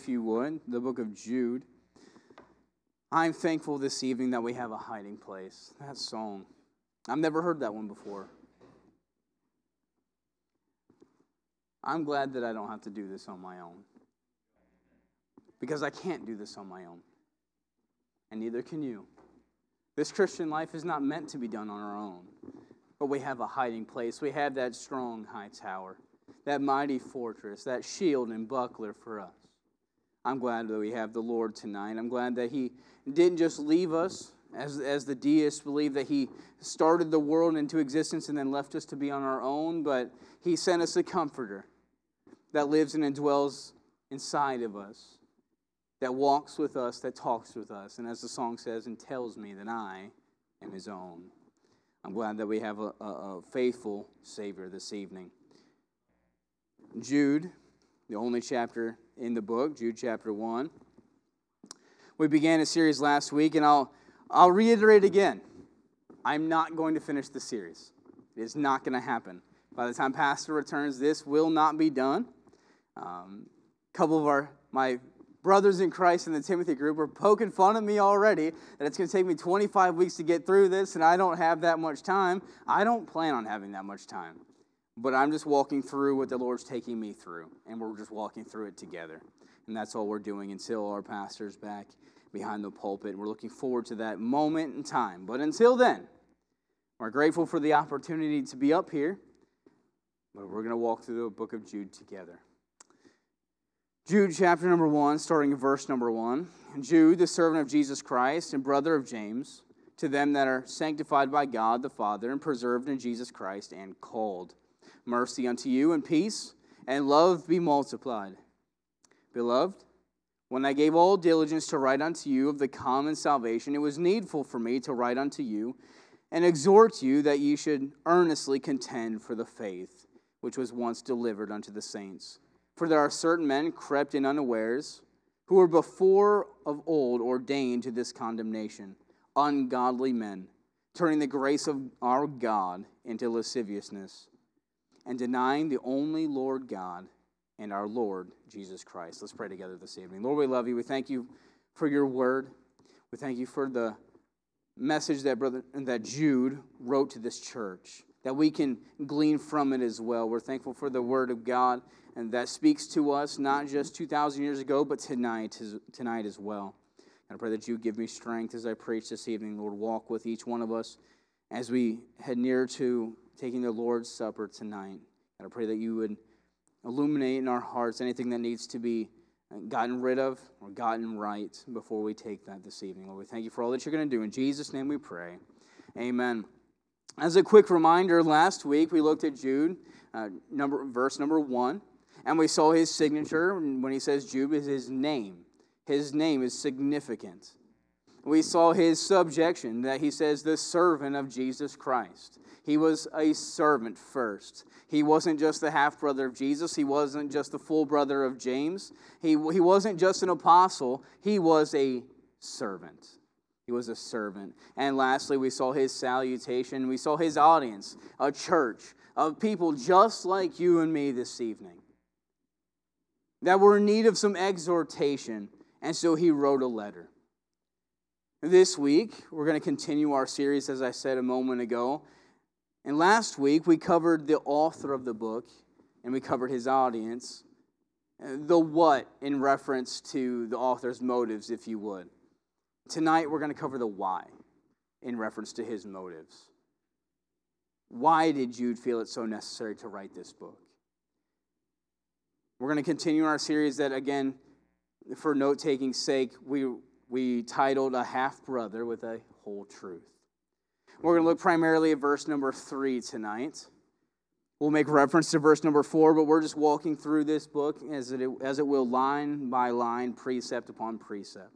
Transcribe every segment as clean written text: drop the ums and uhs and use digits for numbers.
If you would, the book of Jude. I'm thankful this evening that we have a hiding place. That song. I've never heard that one before. I'm glad that I don't have to do this on my own. Because I can't do this on my own. And neither can you. This Christian life is not meant to be done on our own. But we have a hiding place. We have that strong high tower. That mighty fortress. That shield and buckler for us. I'm glad that we have the Lord tonight. I'm glad that He didn't just leave us, as the deists believe, that He started the world into existence and then left us to be on our own, but He sent us a Comforter that lives and dwells inside of us, that walks with us, that talks with us, and as the song says, and tells me that I am His own. I'm glad that we have a faithful Savior this evening. Jude, the only chapter in the book, Jude chapter 1. We began a series last week, and I'll reiterate again. I'm not going to finish the series. It is not going to happen. By the time Pastor returns, this will not be done. A couple of my brothers in Christ in the Timothy group are poking fun at me already that it's going to take me 25 weeks to get through this, and I don't have that much time. I don't plan on having that much time. But I'm just walking through what the Lord's taking me through, and we're just walking through it together. And that's all we're doing until our pastor's back behind the pulpit. We're looking forward to that moment in time. But until then, we're grateful for the opportunity to be up here, but we're going to walk through the book of Jude together. Jude chapter number 1, starting in verse number 1. Jude, the servant of Jesus Christ and brother of James, to them that are sanctified by God the Father and preserved in Jesus Christ and called. Mercy unto you and peace, and love be multiplied. Beloved, when I gave all diligence to write unto you of the common salvation, it was needful for me to write unto you and exhort you that ye should earnestly contend for the faith which was once delivered unto the saints. For there are certain men crept in unawares, who were before of old ordained to this condemnation, ungodly men, turning the grace of our God into lasciviousness, and denying the only Lord God and our Lord Jesus Christ. Let's pray together this evening. Lord, we love you. We thank you for your word. We thank you for the message that Jude wrote to this church, that we can glean from it as well. We're thankful for the word of God, and that speaks to us not just 2,000 years ago, but tonight as well. And I pray that you give me strength as I preach this evening. Lord, walk with each one of us as we head near to taking the Lord's Supper tonight. And I pray that you would illuminate in our hearts anything that needs to be gotten rid of or gotten right before we take that this evening. Lord, we thank you for all that you're going to do. In Jesus' name we pray. Amen. As a quick reminder, last week we looked at Jude, verse number 1, and we saw his signature. When he says Jude, is his name. His name is significant. We saw his subjection, that he says the servant of Jesus Christ. He was a servant first. He wasn't just the half-brother of Jesus. He wasn't just the full brother of James. He wasn't just an apostle. He was a servant. He was a servant. And lastly, we saw his salutation. We saw his audience, a church of people just like you and me this evening, that were in need of some exhortation. And so he wrote a letter. This week, we're going to continue our series, as I said a moment ago. And last week, we covered the author of the book, and we covered his audience. The what in reference to the author's motives, if you would. Tonight, we're going to cover the why in reference to his motives. Why did Jude feel it so necessary to write this book? We're going to continue our series that, again, for note-taking's sake, we titled A Half-Brother with a Whole Truth. We're going to look primarily at verse number 3 tonight. We'll make reference to verse number 4, but we're just walking through this book as it will line by line, precept upon precept.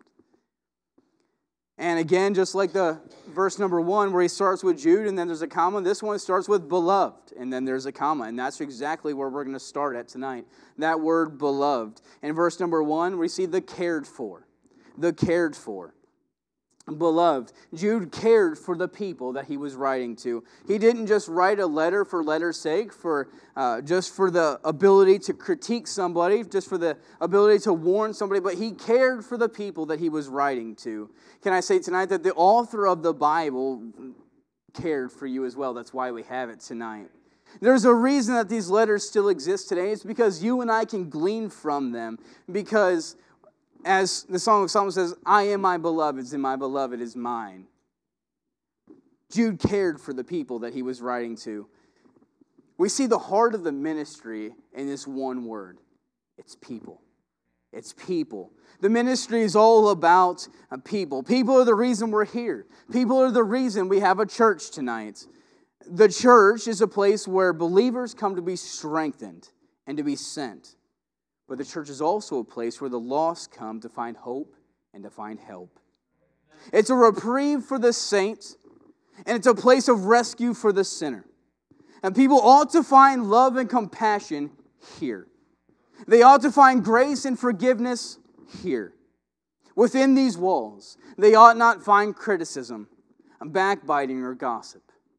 And again, just like the verse number 1 where he starts with Jude and then there's a comma, this one starts with beloved and then there's a comma. And that's exactly where we're going to start at tonight. That word beloved. In verse number 1, we see the cared for. The cared for. beloved. Jude cared for the people that he was writing to. He didn't just write a letter for letter's sake, just for the ability to critique somebody, just for the ability to warn somebody, but he cared for the people that he was writing to. Can I say tonight that the author of the Bible cared for you as well? That's why we have it tonight. There's a reason that these letters still exist today. It's because you and I can glean from them, because as the Song of Solomon says, I am my beloved's and my beloved is mine. Jude cared for the people that he was writing to. We see the heart of the ministry in this one word. It's people. It's people. The ministry is all about people. People are the reason we're here. People are the reason we have a church tonight. The church is a place where believers come to be strengthened and to be sent. But the church is also a place where the lost come to find hope and to find help. It's a reprieve for the saint, and it's a place of rescue for the sinner. And people ought to find love and compassion here. They ought to find grace and forgiveness here. Within these walls, they ought not find criticism, backbiting, or gossip.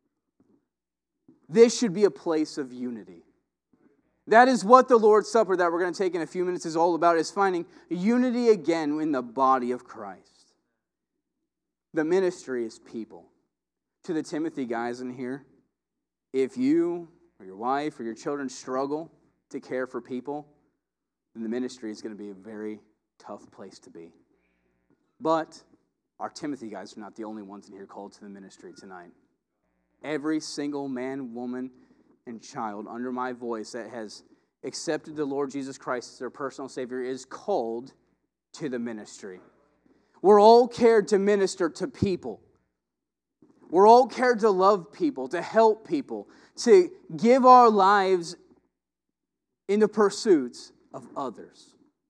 This should be a place of unity. That is what the Lord's Supper that we're going to take in a few minutes is all about, is finding unity again in the body of Christ. The ministry is people. To the Timothy guys in here, if you or your wife or your children struggle to care for people, then the ministry is going to be a very tough place to be. But our Timothy guys are not the only ones in here called to the ministry tonight. Every single man, woman, and child under my voice that has accepted the Lord Jesus Christ as their personal Savior is called to the ministry. We're all cared to minister to people. We're all cared to love people, to help people, to give our lives in the pursuits of others.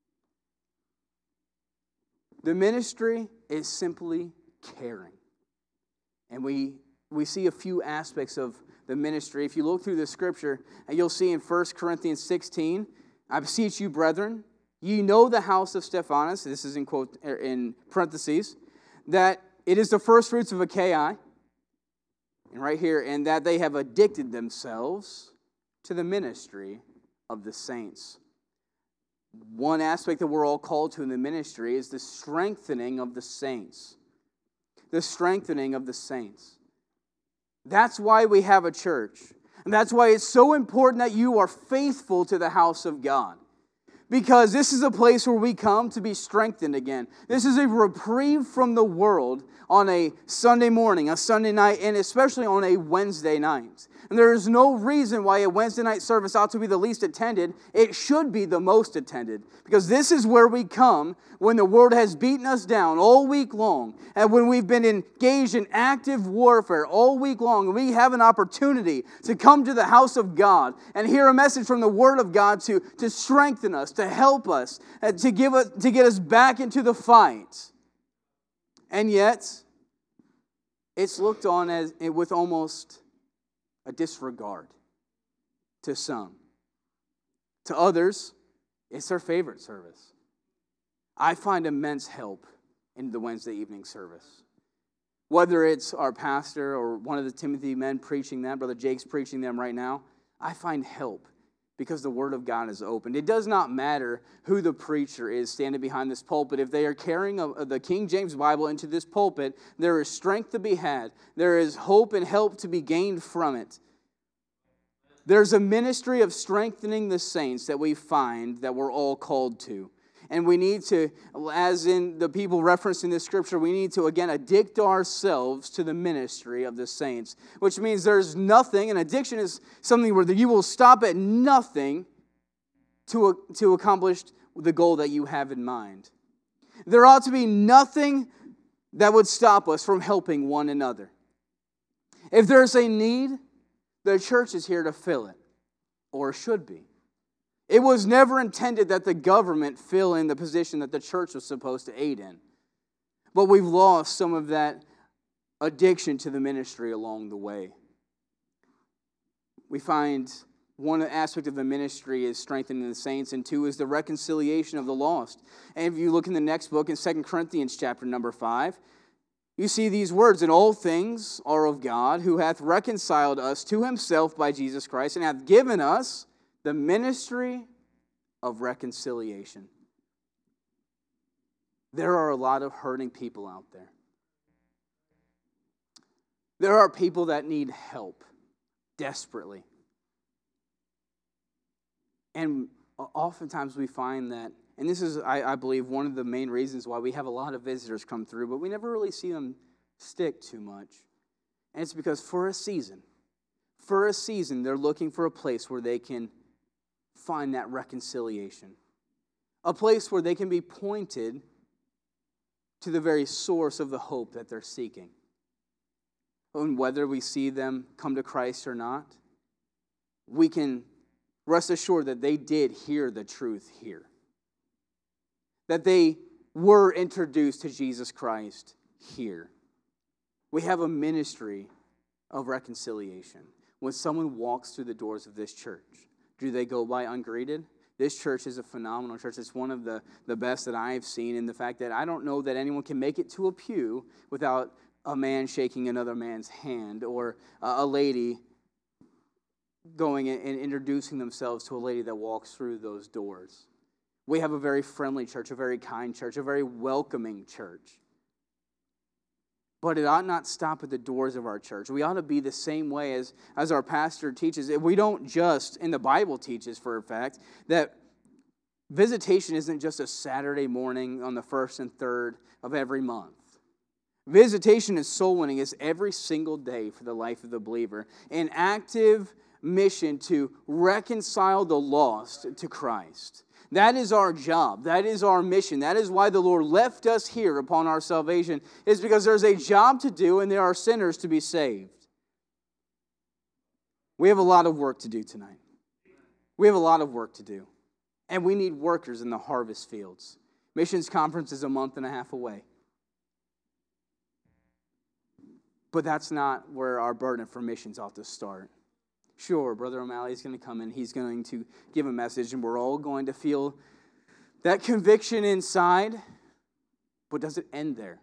The ministry is simply caring. And we see a few aspects of the ministry. If you look through the scripture, you'll see in 1 Corinthians 16, I beseech you, brethren, ye know the house of Stephanas, this is in parentheses, that it is the first fruits of Achaia, and right here, and that they have addicted themselves to the ministry of the saints. One aspect that we're all called to in the ministry is the strengthening of the saints. The strengthening of the saints. That's why we have a church. And that's why it's so important that you are faithful to the house of God. Because this is a place where we come to be strengthened again. This is a reprieve from the world on a Sunday morning, a Sunday night, and especially on a Wednesday night. And there is no reason why a Wednesday night service ought to be the least attended. It should be the most attended. Because this is where we come when the world has beaten us down all week long. And when we've been engaged in active warfare all week long. And we have an opportunity to come to the house of God and hear a message from the Word of God to strengthen us, to help us, to get us back into the fight. And yet, it's looked on as with almost a disregard to some. To others, it's their favorite service. I find immense help in the Wednesday evening service. Whether it's our pastor or one of the Timothy men preaching that, Brother Jake's preaching them right now, I find help because the Word of God is opened. It does not matter who the preacher is standing behind this pulpit. If they are carrying the King James Bible into this pulpit, there is strength to be had. There is hope and help to be gained from it. There's a ministry of strengthening the saints that we find that we're all called to. And we need to, as in the people referenced in this scripture, we need to, again, addict ourselves to the ministry of the saints. Which means there's nothing, and addiction is something where you will stop at nothing to accomplish the goal that you have in mind. There ought to be nothing that would stop us from helping one another. If there's a need, the church is here to fill it, or should be. It was never intended that the government fill in the position that the church was supposed to aid in. But we've lost some of that addiction to the ministry along the way. We find one aspect of the ministry is strengthening the saints, and two is the reconciliation of the lost. And if you look in the next book, in 2 Corinthians chapter number 5, You see these words, and all things are of God, who hath reconciled us to himself by Jesus Christ, and hath given us the ministry of reconciliation. There are a lot of hurting people out there. There are people that need help desperately. And oftentimes we find that, and this is, I believe, one of the main reasons why we have a lot of visitors come through, but we never really see them stick too much. And it's because for a season, they're looking for a place where they can find that reconciliation. A place where they can be pointed to the very source of the hope that they're seeking. And whether we see them come to Christ or not, we can rest assured that they did hear the truth here. That they were introduced to Jesus Christ here. We have a ministry of reconciliation. When someone walks through the doors of this church, do they go by ungreeted? This church is a phenomenal church. It's one of the best that I have seen, in the fact that I don't know that anyone can make it to a pew without a man shaking another man's hand, or a lady going and introducing themselves to a lady that walks through those doors. We have a very friendly church, a very kind church, a very welcoming church. But it ought not stop at the doors of our church. We ought to be the same way as our pastor teaches. We don't just, and the Bible teaches for a fact, that visitation isn't just a Saturday morning on the 1st and 3rd of every month. Visitation and soul winning is every single day for the life of the believer. An active mission to reconcile the lost to Christ. That is our job. That is our mission. That is why the Lord left us here upon our salvation, is because there's a job to do and there are sinners to be saved. We have a lot of work to do tonight. We have a lot of work to do. And we need workers in the harvest fields. Missions conference is a month and a half away. But that's not where our burden for missions ought to start. Sure, Brother O'Malley is going to come in. He's going to give a message, and we're all going to feel that conviction inside. But does it end there?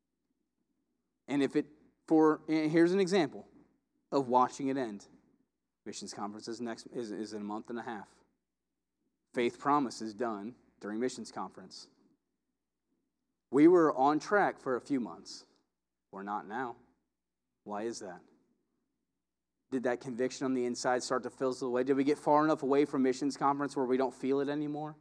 And here's an example of watching it end. Missions conference is in a month and a half. Faith Promise is done during missions conference. We were on track for a few months. We're not now. Why is that? Did that conviction on the inside start to fizzle away? Did we get far enough away from missions conference where we don't feel it anymore?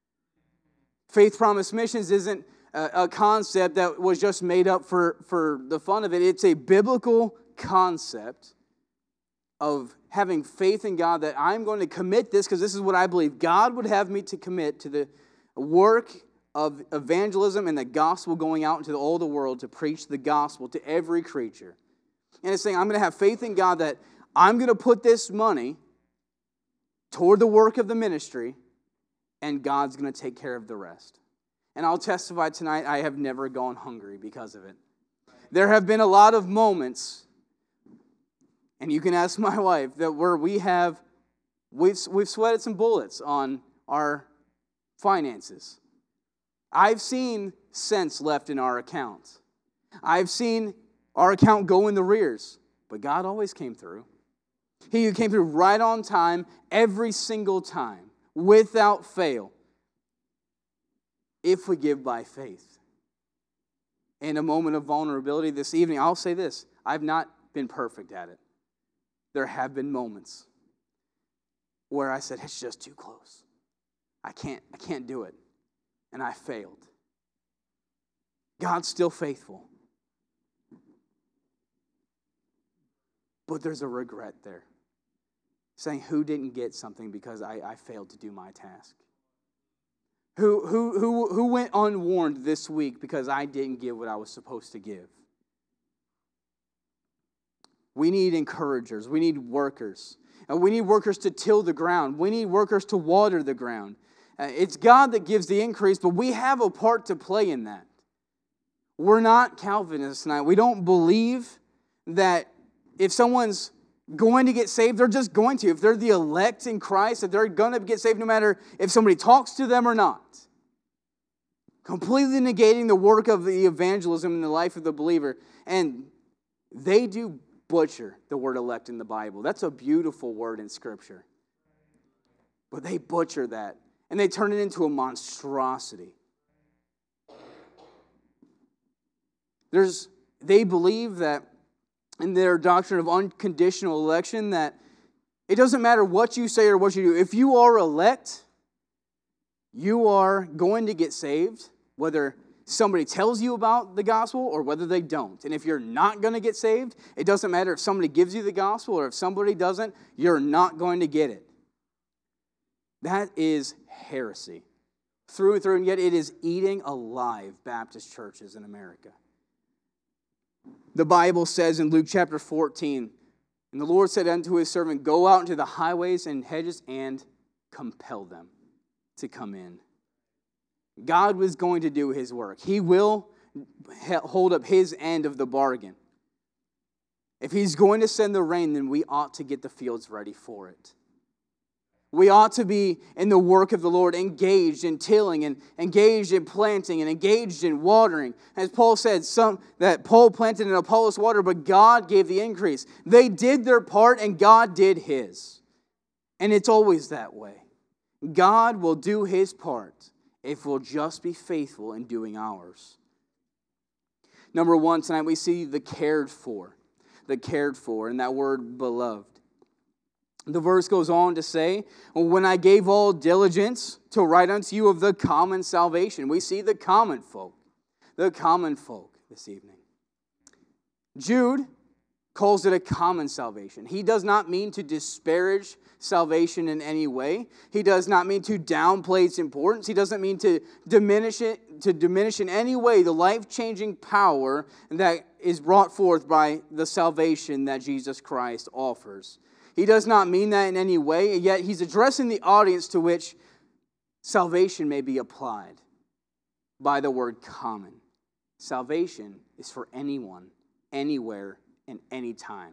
Faith Promise Missions isn't a concept that was just made up for the fun of it. It's a biblical concept of having faith in God, that I'm going to commit this because this is what I believe God would have me to commit to, the work of evangelism and the gospel going out into all the world to preach the gospel to every creature. And it's saying, I'm going to have faith in God that I'm going to put this money toward the work of the ministry, and God's going to take care of the rest. And I'll testify tonight, I have never gone hungry because of it. There have been a lot of moments, and you can ask my wife, that where we've sweated some bullets on our finances. I've seen cents left in our account. I've seen our account go in the rears, but God always came through. He came through right on time, every single time, without fail, if we give by faith. In a moment of vulnerability this evening, I'll say this, I've not been perfect at it. There have been moments where I said, it's just too close. I can't do it. And I failed. God's still faithful. But there's a regret there. Saying, who didn't get something because I failed to do my task? Who went unwarned this week because I didn't give what I was supposed to give? We need encouragers. We need workers. We need workers to till the ground. We need workers to water the ground. It's God that gives the increase, but we have a part to play in that. We're not Calvinists tonight. We don't believe that if someone's going to get saved, they're just going to. If they're the elect in Christ, that they're going to get saved no matter if somebody talks to them or not. completely negating the work of the evangelism in the life of the believer. And they do butcher the word elect in the Bible. That's a beautiful word in Scripture. But they butcher that, and they turn it into a monstrosity. They believe that in their doctrine of unconditional election that it doesn't matter what you say or what you do. If you are elect, you are going to get saved, whether somebody tells you about the gospel or whether they don't. And if you're not going to get saved, it doesn't matter if somebody gives you the gospel or if somebody doesn't, you're not going to get it. That is heresy through and through, and yet it is eating alive Baptist churches in America. The Bible says in Luke chapter 14, and the Lord said unto his servant, go out into the highways and hedges and compel them to come in. God was going to do his work. He will hold up his end of the bargain. If he's going to send the rain, then we ought to get the fields ready for it. We ought to be in the work of the Lord, engaged in tilling and engaged in planting and engaged in watering. As Paul said, that Paul planted and Apollos watered, but God gave the increase. They did their part and God did his. And it's always that way. God will do his part if we'll just be faithful in doing ours. Number one, tonight we see the cared for, and that word beloved. The verse goes on to say, when I gave all diligence to write unto you of the common salvation. We see the common folk this evening. Jude calls it a common salvation. He does not mean to disparage salvation in any way. He does not mean to downplay its importance. He doesn't mean to diminish in any way the life-changing power that is brought forth by the salvation that Jesus Christ offers. He does not mean that in any way, and yet he's addressing the audience to which salvation may be applied by the word common. Salvation is for anyone, anywhere, and any time.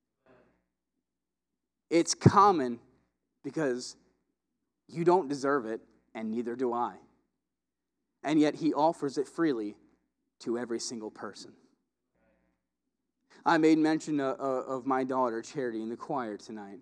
It's common because you don't deserve it, and neither do I. And yet he offers it freely to every single person. I made mention of my daughter, Charity, in the choir tonight.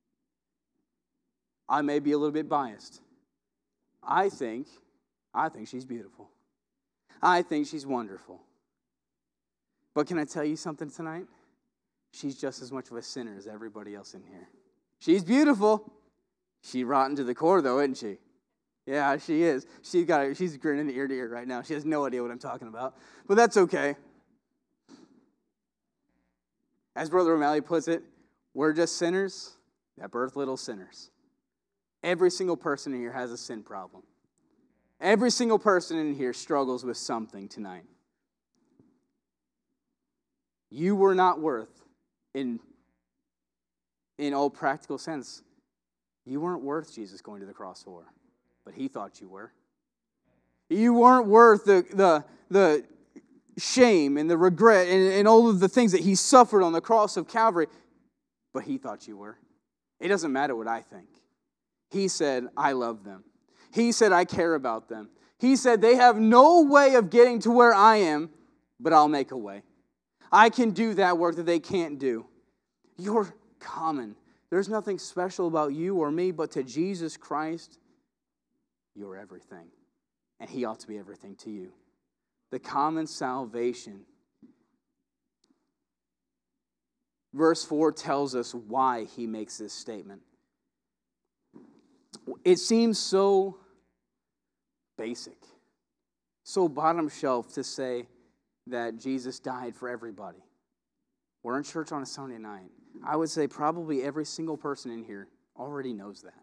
I may be a little bit biased. I think she's beautiful. I think she's wonderful. But can I tell you something tonight? She's just as much of a sinner as everybody else in here. She's beautiful. She's rotten to the core, though, isn't she? Yeah, she is. She's grinning ear to ear right now. She has no idea what I'm talking about. But that's okay. As Brother O'Malley puts it, we're just sinners that birth little sinners. Every single person in here has a sin problem. Every single person in here struggles with something tonight. You were not worth, in all practical sense, you weren't worth Jesus going to the cross for, but he thought you were. You weren't worth the shame and the regret and all of the things that he suffered on the cross of Calvary, but he thought you were. It doesn't matter what I think. He said, I love them. He said, I care about them. He said, they have no way of getting to where I am, but I'll make a way. I can do that work that they can't do. You're common. There's nothing special about you or me, but to Jesus Christ, you're everything. And he ought to be everything to you. The common salvation. Verse 4 tells us why he makes this statement. It seems so basic, so bottom shelf to say that Jesus died for everybody. We're in church on a Sunday night. I would say probably every single person in here already knows that.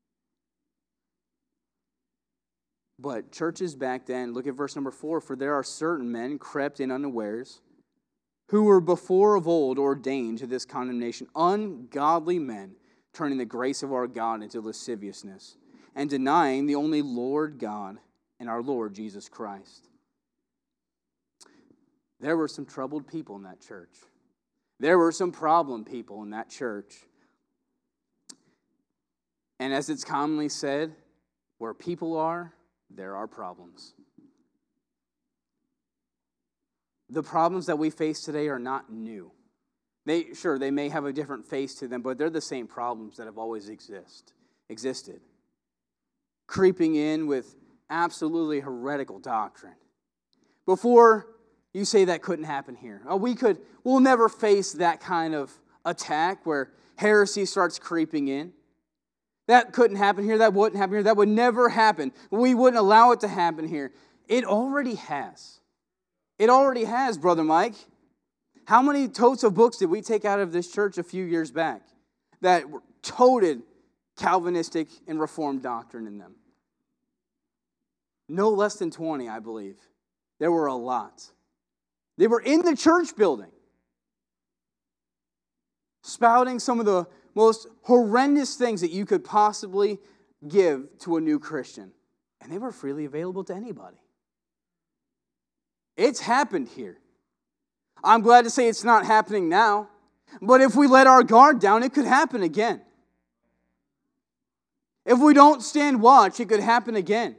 But churches back then, look at verse number 4, for there are certain men crept in unawares, who were before of old ordained to this condemnation, ungodly men, turning the grace of our God into lasciviousness, and denying the only Lord God and our Lord Jesus Christ. There were some troubled people in that church. There were some problem people in that church. And as it's commonly said, where people are, there are problems. the problems that we face today are not new. They may have a different face to them, but they're the same problems that have always existed. Creeping in with absolutely heretical doctrine. Before you say that couldn't happen here. We'll never face that kind of attack where heresy starts creeping in. That couldn't happen here. That wouldn't happen here. That would never happen. We wouldn't allow it to happen here. It already has. It already has, Brother Mike. How many totes of books did we take out of this church a few years back that were toted Calvinistic and Reformed doctrine in them? No less than 20, I believe. There were a lot. They were in the church building, spouting some of the most horrendous things that you could possibly give to a new Christian. And they were freely available to anybody. It's happened here. I'm glad to say it's not happening now. But if we let our guard down, it could happen again. If we don't stand watch, it could happen again.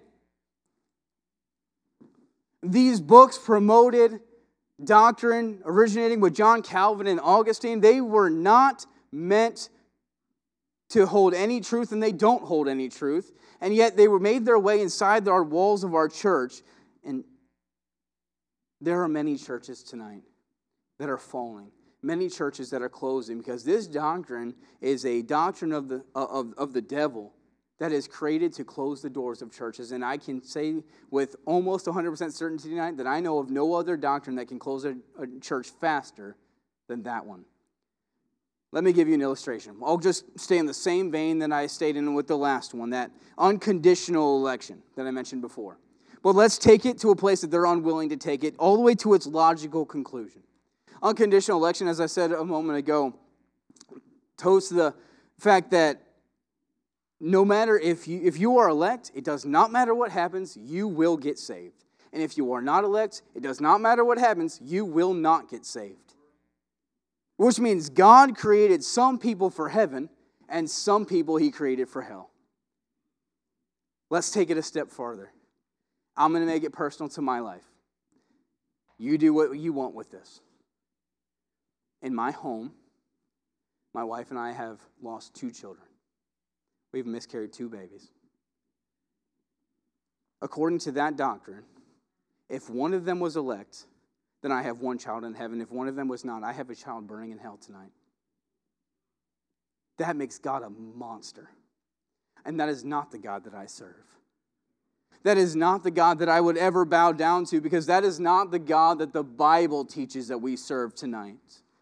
These books promoted doctrine originating with John Calvin and Augustine. They were not meant to hold any truth, and they don't hold any truth. And yet they were made their way inside our walls of our church. And there are many churches tonight that are falling. Many churches that are closing because this doctrine is a doctrine of the devil that is created to close the doors of churches. And I can say with almost 100% certainty tonight that I know of no other doctrine that can close a church faster than that one. Let me give you an illustration. I'll just stay in the same vein that I stayed in with the last one, that unconditional election that I mentioned before. But let's take it to a place that they're unwilling to take it, all the way to its logical conclusion. Unconditional election, as I said a moment ago, toasts the fact that no matter if you are elect, it does not matter what happens, you will get saved. And if you are not elect, it does not matter what happens, you will not get saved. Which means God created some people for heaven and some people He created for hell. Let's take it a step farther. I'm going to make it personal to my life. You do what you want with this. In my home, my wife and I have lost 2 children. We've miscarried 2 babies. According to that doctrine, if one of them was elect, then I have 1 child in heaven. If one of them was not, I have a child burning in hell tonight. That makes God a monster. And that is not the God that I serve. That is not the God that I would ever bow down to, because that is not the God that the Bible teaches that we serve tonight.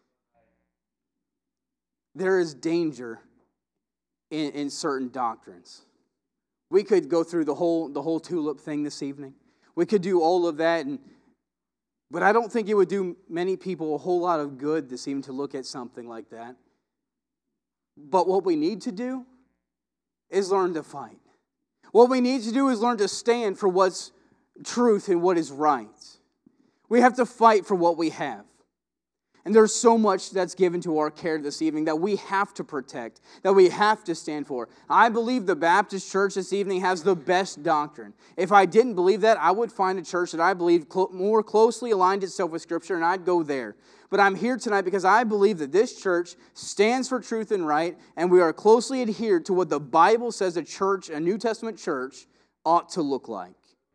There is danger in certain doctrines. We could go through the whole tulip thing this evening. We could do all of that, but I don't think it would do many people a whole lot of good this evening to look at something like that. But what we need to do is learn to fight. What we need to do is learn to stand for what's truth and what is right. We have to fight for what we have. And there's so much that's given to our care this evening that we have to protect, that we have to stand for. I believe the Baptist church this evening has the best doctrine. If I didn't believe that, I would find a church that I believe more closely aligned itself with Scripture, and I'd go there. But I'm here tonight because I believe that this church stands for truth and right, and we are closely adhered to what the Bible says a church, a New Testament church, ought to look like.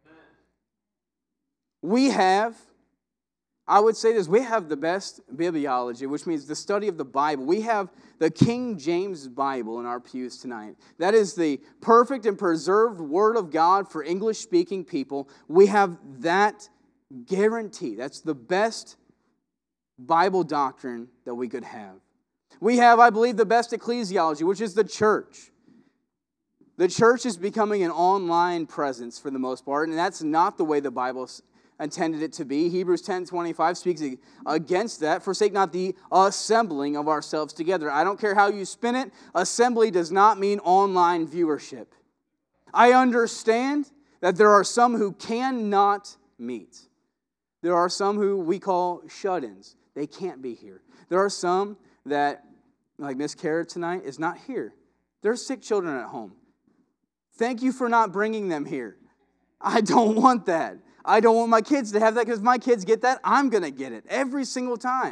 I would say this, we have the best bibliology, which means the study of the Bible. We have the King James Bible in our pews tonight. That is the perfect and preserved Word of God for English-speaking people. We have that guarantee. That's the best Bible doctrine that we could have. We have, I believe, the best ecclesiology, which is the church. The church is becoming an online presence for the most part, and that's not the way the Bible intended it to be. Hebrews 10:25 speaks against that. Forsake not the assembling of ourselves together. I don't care how you spin it. Assembly does not mean online viewership. I understand that there are some who cannot meet. There are some who we call shut-ins. They can't be here. There are some that, like Miss Kara tonight, is not here. There's sick children at home. Thank you for not bringing them here. I don't want that. I don't want my kids to have that, because if my kids get that, I'm going to get it every single time.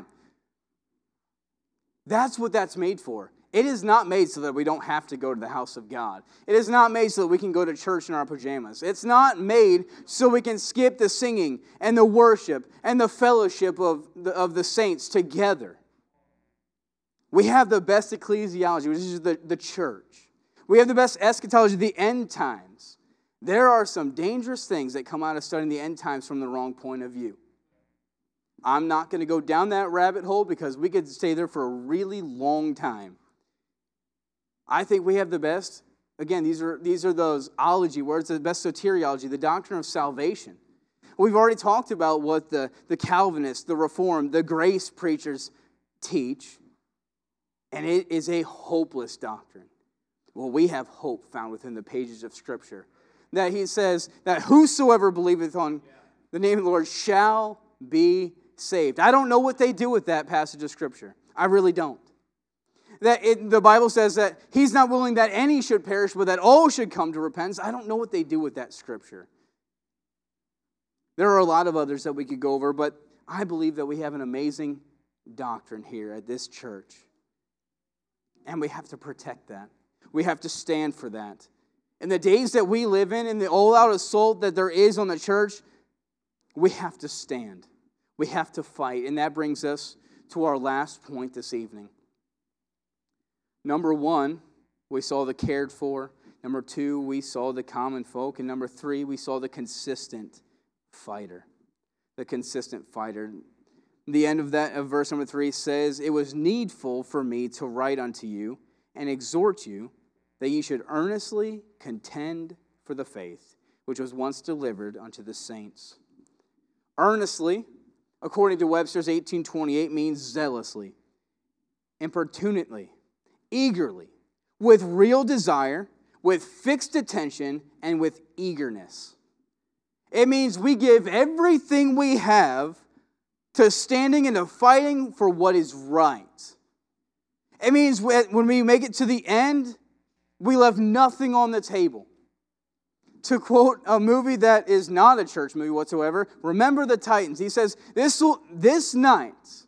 That's what that's made for. It is not made so that we don't have to go to the house of God. It is not made so that we can go to church in our pajamas. It's not made so we can skip the singing and the worship and the fellowship of the saints together. We have the best ecclesiology, which is the church. We have the best eschatology, the end times. There are some dangerous things that come out of studying the end times from the wrong point of view. I'm not going to go down that rabbit hole because we could stay there for a really long time. I think we have the best, again, these are those ology words, the best soteriology, the doctrine of salvation. We've already talked about what the Calvinists, the Reformed, the grace preachers teach, and it is a hopeless doctrine. Well, we have hope found within the pages of Scripture. That he says that whosoever believeth on the name of the Lord shall be saved. I don't know what they do with that passage of Scripture. I really don't. The Bible says that he's not willing that any should perish, but that all should come to repentance. I don't know what they do with that Scripture. There are a lot of others that we could go over, but I believe that we have an amazing doctrine here at this church. And we have to protect that. We have to stand for that. In the days that we live in the all-out assault that there is on the church, we have to stand. We have to fight. And that brings us to our last point this evening. Number 1, we saw the cared for. Number 2, we saw the common folk. And number 3, we saw the consistent fighter. The consistent fighter. The end of verse number 3 says, "It was needful for me to write unto you and exhort you that ye should earnestly contend for the faith, which was once delivered unto the saints." Earnestly, according to Webster's 1828, means zealously, importunately, eagerly, with real desire, with fixed attention, and with eagerness. It means we give everything we have to standing and to fighting for what is right. It means when we make it to the end, we left nothing on the table. To quote a movie that is not a church movie whatsoever, Remember the Titans. He says, this night,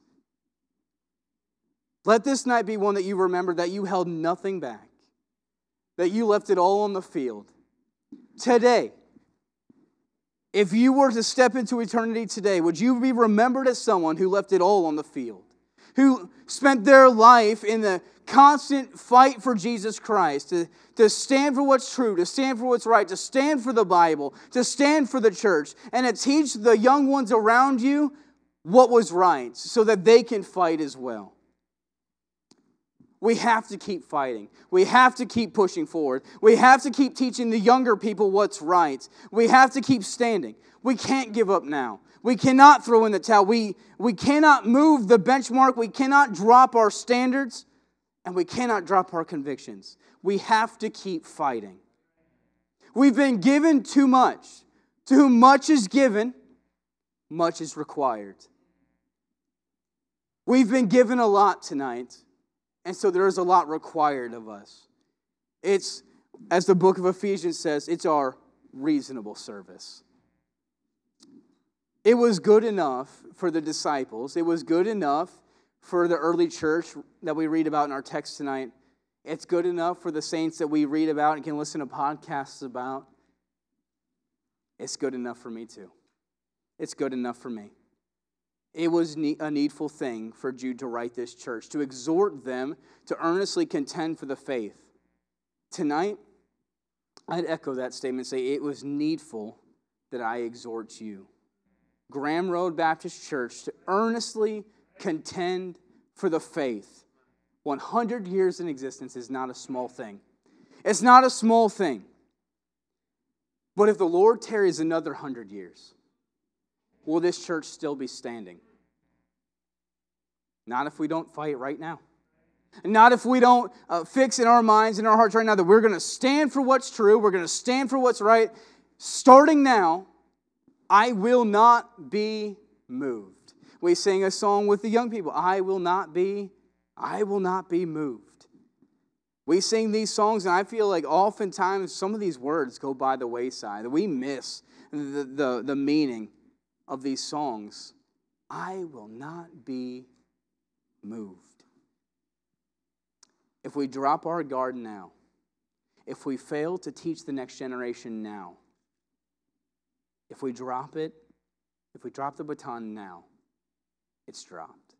let this night be one that you remember that you held nothing back, that you left it all on the field. Today, if you were to step into eternity today, would you be remembered as someone who left it all on the field? Who spent their life in the constant fight for Jesus Christ, to stand for what's true, to stand for what's right, to stand for the Bible, to stand for the church, and to teach the young ones around you what was right so that they can fight as well. We have to keep fighting. We have to keep pushing forward. We have to keep teaching the younger people what's right. We have to keep standing. We can't give up now. We cannot throw in the towel. We cannot move the benchmark. We cannot drop our standards. And we cannot drop our convictions. We have to keep fighting. We've been given too much. To whom much is given, much is required. We've been given a lot tonight. And so there is a lot required of us. It's, as the book of Ephesians says, it's our reasonable service. It was good enough for the disciples. It was good enough for the early church that we read about in our text tonight. It's good enough for the saints that we read about and can listen to podcasts about. It's good enough for me too. It's good enough for me. It was a needful thing for Jude to write this church, to exhort them to earnestly contend for the faith. Tonight, I'd echo that statement and say, it was needful that I exhort you. Graham Road Baptist Church to earnestly contend for the faith. 100 years in existence is not a small thing. It's not a small thing. But if the Lord tarries another 100 years, will this church still be standing? Not if we don't fight right now. Not if we don't fix in our minds and our hearts right now that we're going to stand for what's true, we're going to stand for what's right. Starting now, I will not be moved. We sing a song with the young people, I will not be moved. We sing these songs, and I feel like oftentimes some of these words go by the wayside. We miss the meaning of these songs. I will not be moved. If we drop our guard now, if we fail to teach the next generation now, if we drop the baton now, it's dropped.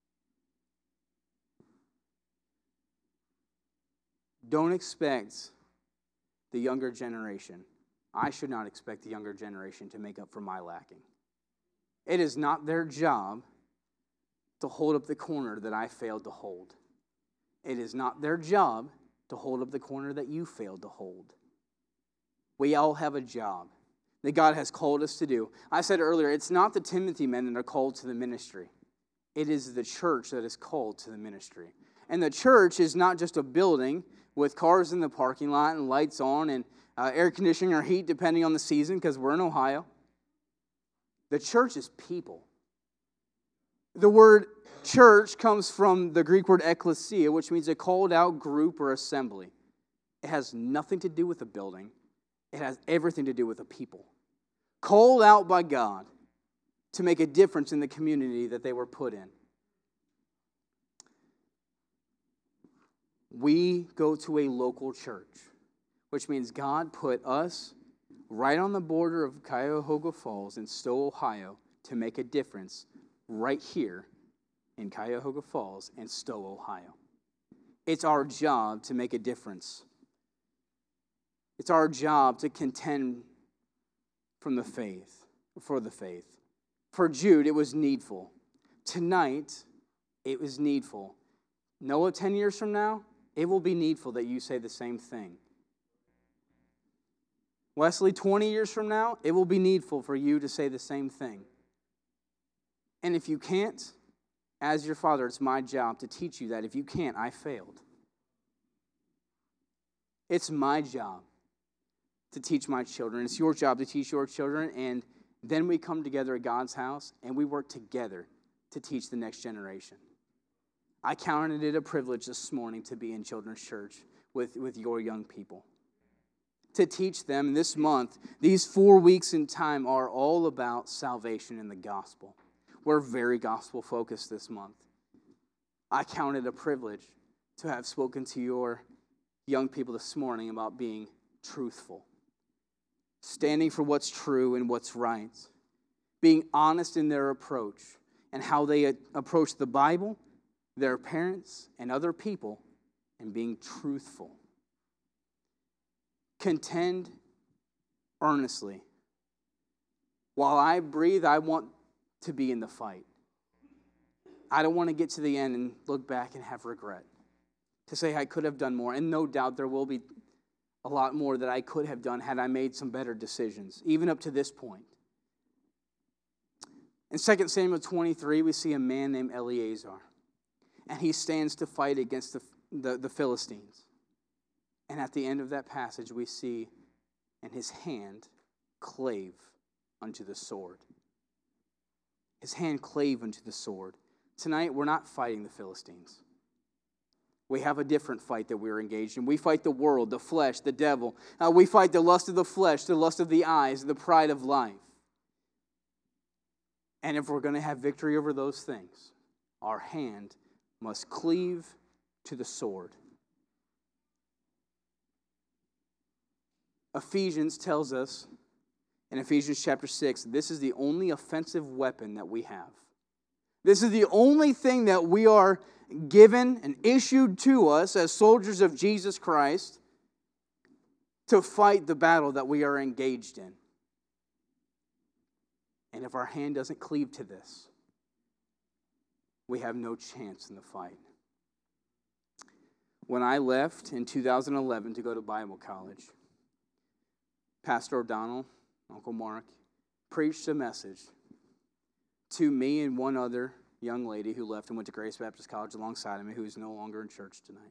Don't expect the younger generation. I should not expect the younger generation to make up for my lacking. It is not their job to hold up the corner that I failed to hold. It is not their job to hold up the corner that you failed to hold. We all have a job that God has called us to do. I said earlier, it's not the Timothy men that are called to the ministry. It is the church that is called to the ministry. And the church is not just a building with cars in the parking lot and lights on and air conditioning or heat depending on the season, because we're in Ohio. The church is people. The word church comes from the Greek word ekklesia, which means a called out group or assembly. It has nothing to do with a building. It has everything to do with a people. Called out by God to make a difference in the community that they were put in. We go to a local church, which means God put us right on the border of Cuyahoga Falls in Stowe, Ohio, to make a difference right here in Cuyahoga Falls and Stowe, Ohio. It's our job to make a difference. It's our job to contend for the faith. For Jude, it was needful. Tonight, it was needful. Noah, 10 years from now, it will be needful that you say the same thing. Wesley, 20 years from now, it will be needful for you to say the same thing. And if you can't, as your father, it's my job to teach you that. If you can't, I failed. It's my job to teach my children. It's your job to teach your children. And then we come together at God's house and we work together to teach the next generation. I counted it a privilege this morning to be in children's church with your young people. To teach them this month, these 4 weeks in time are all about salvation in the gospel. We're very gospel focused this month. I count it a privilege to have spoken to your young people this morning about being truthful, standing for what's true and what's right, being honest in their approach and how they approach the Bible, their parents, and other people, and being truthful. Contend earnestly. While I breathe, I want to be in the fight. I don't want to get to the end and look back and have regret. To say I could have done more. And no doubt there will be a lot more that I could have done had I made some better decisions, even up to this point. In 2 Samuel 23, we see a man named Eleazar. And he stands to fight against the Philistines. And at the end of that passage, we see, and his hand clave unto the sword. His hand clave unto the sword. Tonight, we're not fighting the Philistines. We have a different fight that we're engaged in. We fight the world, the flesh, the devil. We fight the lust of the flesh, the lust of the eyes, the pride of life. And if we're going to have victory over those things, our hand must cleave to the sword. Ephesians tells us, in Ephesians chapter 6, this is the only offensive weapon that we have. This is the only thing that we are given and issued to us as soldiers of Jesus Christ to fight the battle that we are engaged in. And if our hand doesn't cleave to this, we have no chance in the fight. When I left in 2011 to go to Bible college, Pastor O'Donnell, Uncle Mark, preached a message to me and one other young lady who left and went to Grace Baptist College alongside of me, who is no longer in church tonight.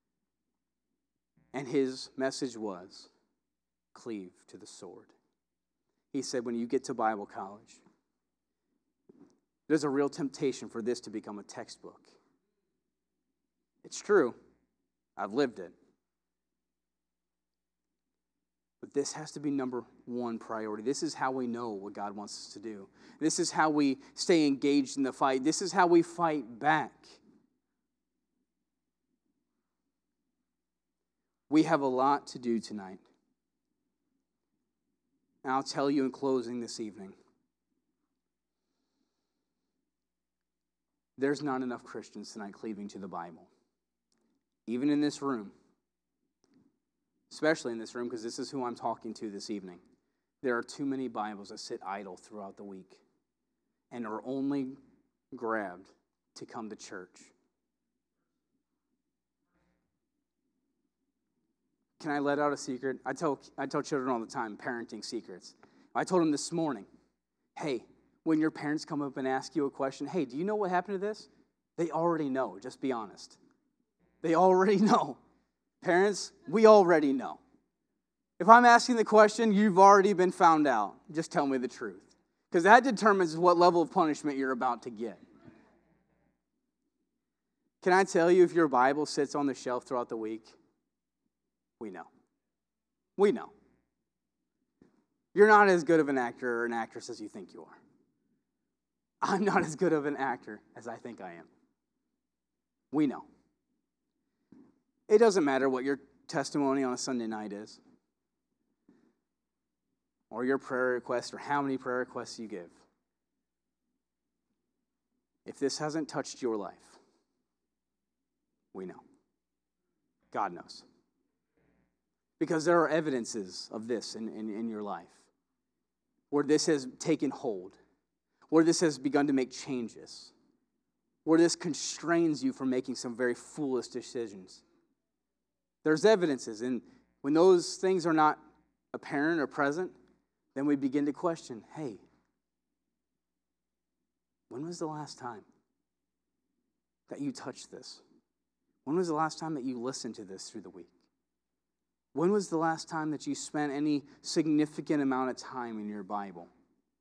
And his message was, cleave to the sword. He said, when you get to Bible college, there's a real temptation for this to become a textbook. It's true. I've lived it. But this has to be number one priority. This is how we know what God wants us to do. This is how we stay engaged in the fight. This is how we fight back. We have a lot to do tonight. And I'll tell you in closing this evening, there's not enough Christians tonight cleaving to the Bible. Even in this room, especially in this room, because this is who I'm talking to this evening. There are too many Bibles that sit idle throughout the week and are only grabbed to come to church. Can I let out a secret? I tell children all the time, parenting secrets. I told them this morning, hey, when your parents come up and ask you a question, hey, do you know what happened to this? They already know, just be honest. They already know. Parents, we already know. If I'm asking the question, you've already been found out. Just tell me the truth. Because that determines what level of punishment you're about to get. Can I tell you, if your Bible sits on the shelf throughout the week, we know. We know. You're not as good of an actor or an actress as you think you are. I'm not as good of an actor as I think I am. We know. It doesn't matter what your testimony on a Sunday night is, or your prayer request, or how many prayer requests you give. If this hasn't touched your life, we know. God knows. Because there are evidences of this in your life, where this has taken hold, where this has begun to make changes, where this constrains you from making some very foolish decisions. There's evidences, and when those things are not apparent or present, then we begin to question, hey, when was the last time that you touched this? When was the last time that you listened to this through the week? When was the last time that you spent any significant amount of time in your Bible?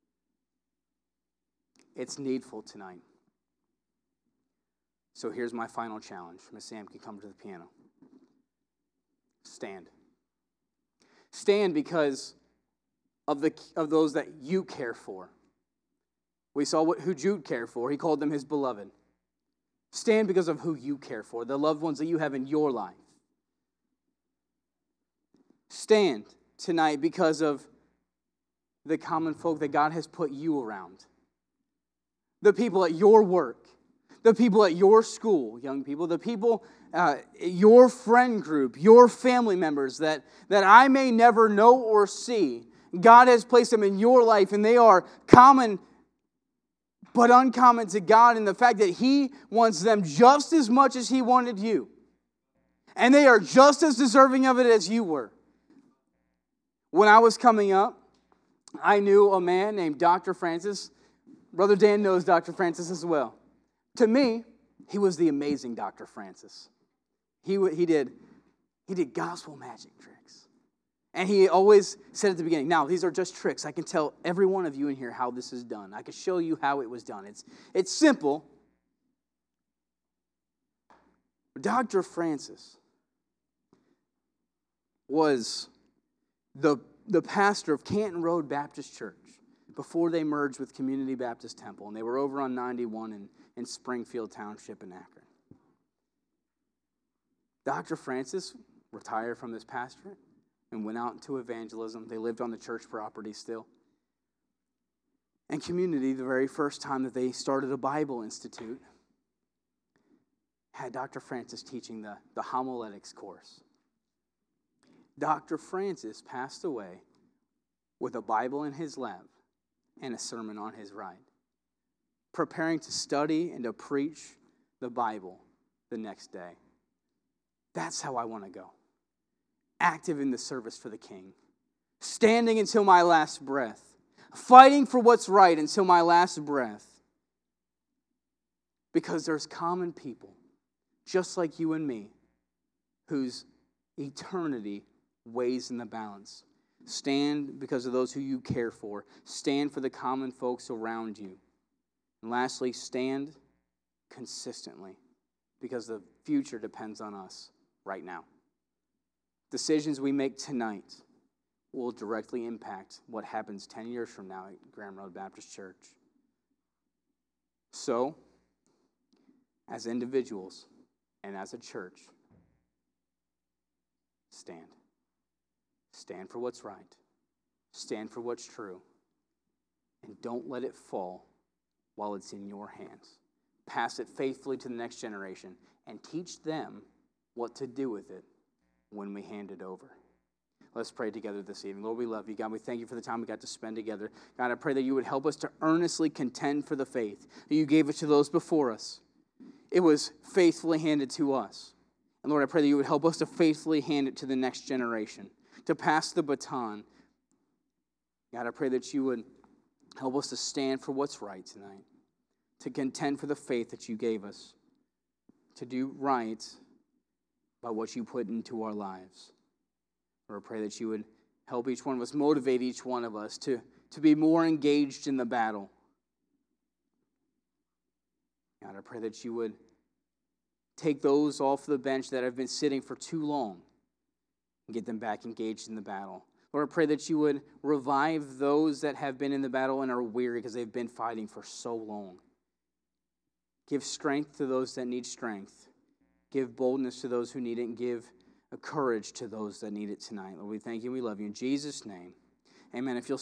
It's needful tonight. So here's my final challenge. Miss Sam can come to the piano. Stand. Stand because of those that you care for. We saw who Jude cared for. He called them his beloved. Stand because of who you care for, the loved ones that you have in your life. Stand tonight because of the common folk that God has put you around. The people at your work, the people at your school, young people, the people, your friend group, your family members that I may never know or see. God has placed them in your life, and they are common but uncommon to God in the fact that He wants them just as much as He wanted you. And they are just as deserving of it as you were. When I was coming up, I knew a man named Dr. Francis. Brother Dan knows Dr. Francis as well. To me, he was the amazing Dr. Francis. He did gospel magic tricks. And he always said at the beginning, now, these are just tricks. I can tell every one of you in here how this is done. I can show you how it was done. It's simple. Dr. Francis was the pastor of Canton Road Baptist Church before they merged with Community Baptist Temple. And they were over on 91 in Springfield Township in Akron. Dr. Francis retired from his pastorate and went out into evangelism. They lived on the church property still. And Community, the very first time that they started a Bible Institute, had Dr. Francis teaching the homiletics course. Dr. Francis passed away with a Bible in his lap and a sermon on his right, preparing to study and to preach the Bible the next day. That's how I want to go. Active in the service for the King, standing until my last breath, fighting for what's right until my last breath, because there's common people, just like you and me, whose eternity weighs in the balance. Stand because of those who you care for. Stand for the common folks around you. And lastly, stand consistently because the future depends on us right now. Decisions we make tonight will directly impact what happens 10 years from now at Graham Road Baptist Church. So, as individuals and as a church, stand. Stand for what's right. Stand for what's true. And don't let it fall while it's in your hands. Pass it faithfully to the next generation and teach them what to do with it when we hand it over. Let's pray together this evening. Lord, we love you. God, we thank you for the time we got to spend together. God, I pray that you would help us to earnestly contend for the faith that you gave it to those before us. It was faithfully handed to us. And Lord, I pray that you would help us to faithfully hand it to the next generation, to pass the baton. God, I pray that you would help us to stand for what's right tonight, to contend for the faith that you gave us, to do right by what you put into our lives. Lord, I pray that you would help each one of us, motivate each one of us to be more engaged in the battle. God, I pray that you would take those off the bench that have been sitting for too long and get them back engaged in the battle. Lord, I pray that you would revive those that have been in the battle and are weary because they've been fighting for so long. Give strength to those that need strength. Give boldness to those who need it, and give courage to those that need it tonight. Lord, we thank you and we love you. In Jesus' name, amen. If you'll